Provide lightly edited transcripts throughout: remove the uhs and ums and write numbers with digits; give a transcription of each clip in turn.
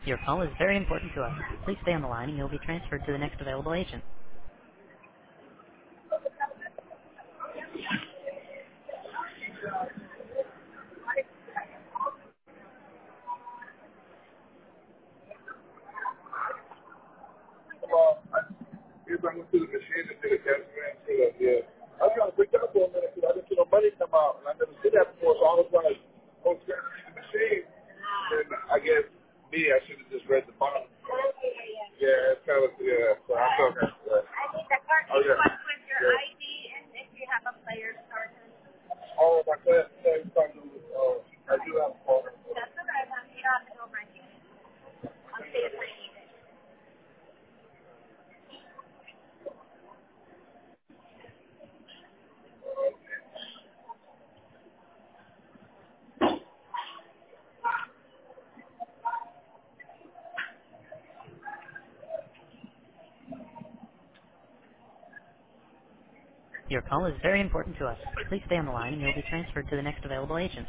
Your call is very important to us. Please stay on the line and you'll be transferred to the next available agent. Well, if I went to the machine and did a cash transfer, yeah. I was trying to break that for a minute because I didn't see no money come out. And I never did that before, so I was like, oh, transferring the machine. And I guess me, I should have just read the bottom. Yeah, it's kind of, yeah. So I felt that. I need the card Oh, yeah. plus with your Yeah. ID and if you have a player's card. All of my class today, I do have a phone. That's all right. I'm here on the go right here. I'll see if I need it. Your call is very important to us. Please stay on the line and you'll be transferred to the next available agent.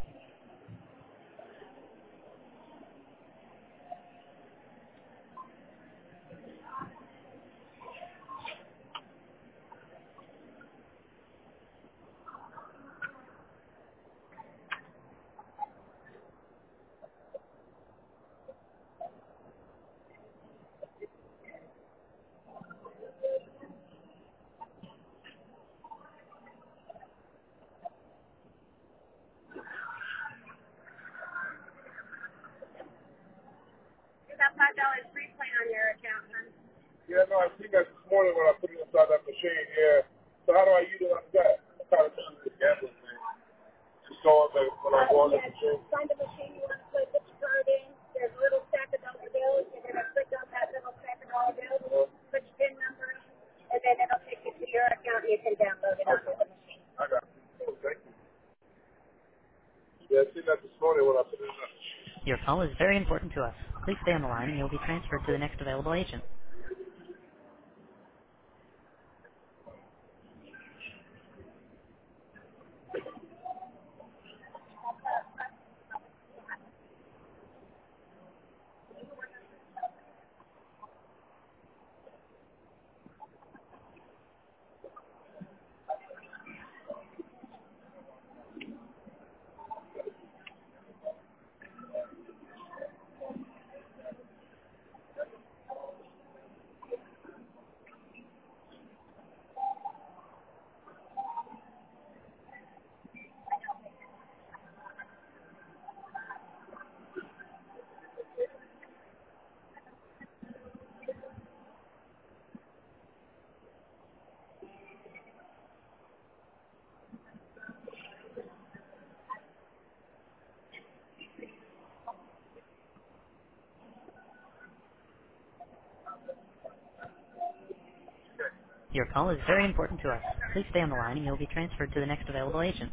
You got $5 free play on your account, hon. Yeah, no, I seen that this morning when I put it inside that machine, yeah. So how do I utilize that? I'm trying to do this gambling thing. Just go on the, when I go on the Yeah, machine. find the machine you want to play, put your card in. There's a little stack of dollar bills. You're going to click on that little stack of dollar bills, put your PIN number in, and then it'll take you to your account and you can download it onto Okay. the machine. I got you. Thank you. Yeah, I seen that this morning when I put it in. Your call is very important to us. Please stay on the line and you'll be transferred to the next available agent. Your call is very important to us. Please stay on the line and you'll be transferred to the next available agent.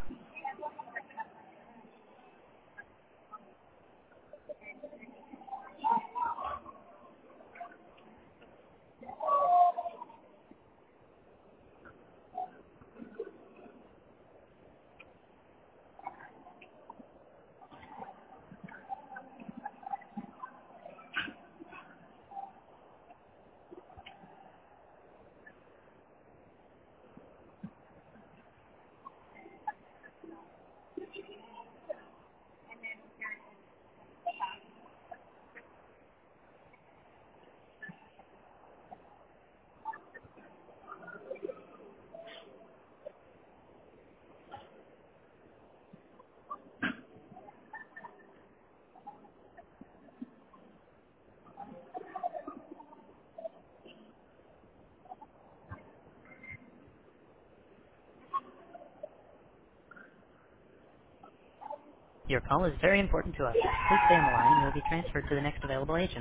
Your call is very important to us. Please stay on the line and you'll be transferred to the next available agent.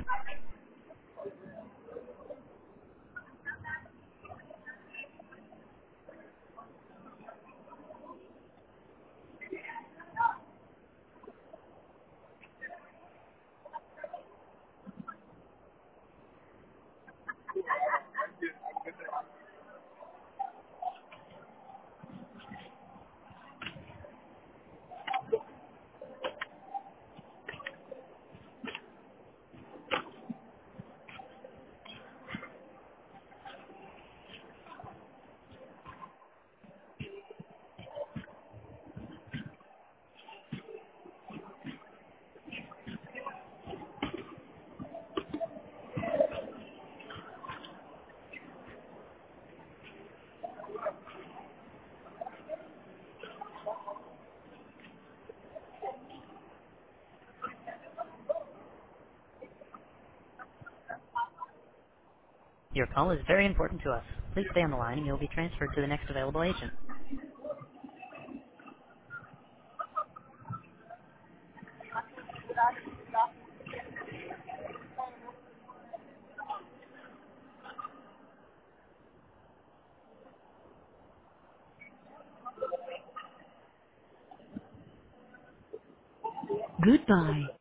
Your call is very important to us. Please stay on the line and you'll be transferred to the next available agent. Goodbye.